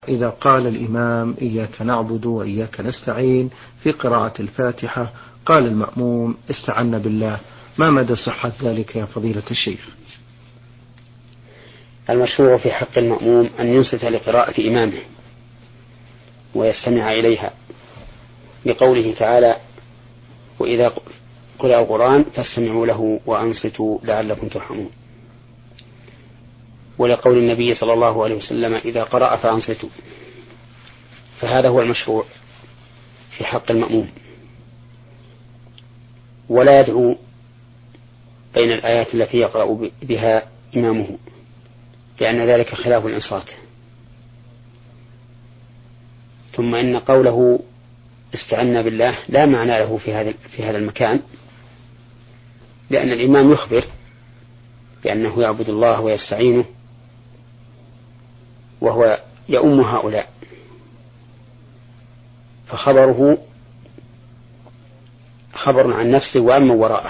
إذا قال الإمام إياك نعبد وإياك نستعين في قراءة الفاتحة قال المأموم استعنا بالله، ما مدى صحة ذلك يا فضيلة الشيخ؟ المشروع في حق المأموم أن ينصت لقراءة إمامه ويستمع إليها، بقوله تعالى وإذا قرأ القرآن فاستمعوا له وأنصتوا لعلكم ترحمون، ولقول النبي صلى الله عليه وسلم إذا قرأ فأنصتوا. فهذا هو المشروع في حق المأموم، ولا يدعو بين الآيات التي يقرأ بها إمامه، لأن ذلك خلاف الإنصات. ثم إن قوله استعنا بالله لا معنى له في هذا المكان، لأن الإمام يخبر بأنه يعبد الله ويستعينه وهو يؤم هؤلاء، فخبره خبر عن نفسه وعن وراءه.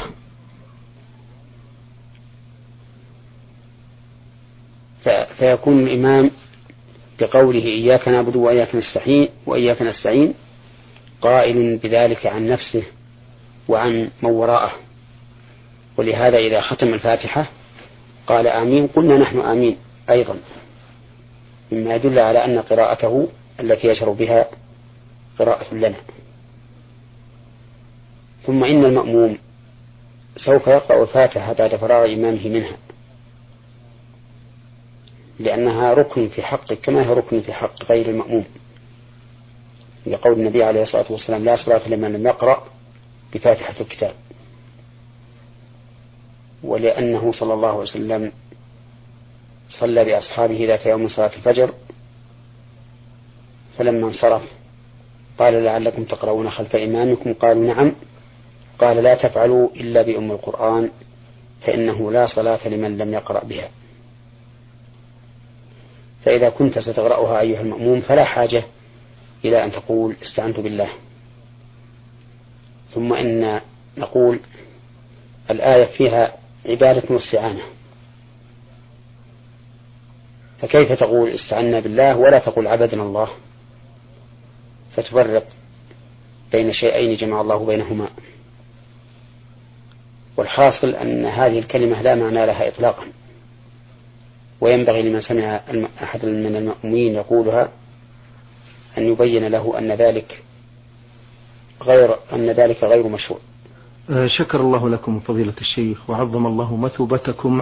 فيكون الإمام بقوله إياك نعبد وإياك نستعين قائل بذلك عن نفسه وعن من وراءه، ولهذا إذا ختم الفاتحة قال آمين قلنا نحن آمين أيضا، مما يدل على أن قراءته التي يشعر بها قراءة لنا. ثم إن المأموم سوف يقرأ الفاتحة بعد فراغ إمامه منها، لأنها ركن في حقه كما هي ركن في حق غير المأموم، لقول النبي عليه الصلاة والسلام لا صلاة لمن لم يقرأ بفاتحة الكتاب، ولأنه صلى الله عليه وسلم صلى بأصحابه ذات يوم صلاة الفجر، فلما انصرف قال لعلكم تقرؤون خلف إمامكم؟ قالوا نعم. قال لا تفعلوا إلا بأم القرآن فإنه لا صلاة لمن لم يقرأ بها. فإذا كنت ستقرأها أيها المأموم فلا حاجة إلى أن تقول استعنت بالله. ثم إن نقول الآية فيها عبادة واستعانة، فكيف تقول استعنا بالله ولا تقول عبدنا الله؟ فتفرق بين شيئين جمع الله بينهما. والحاصل أن هذه الكلمة لا معنى لها إطلاقا، وينبغي لمن سمع أحد من المأمومين يقولها أن يبين له أن ذلك غير مشروع. شكر الله لكم فضيلة الشيخ وعظم الله مثوبتكم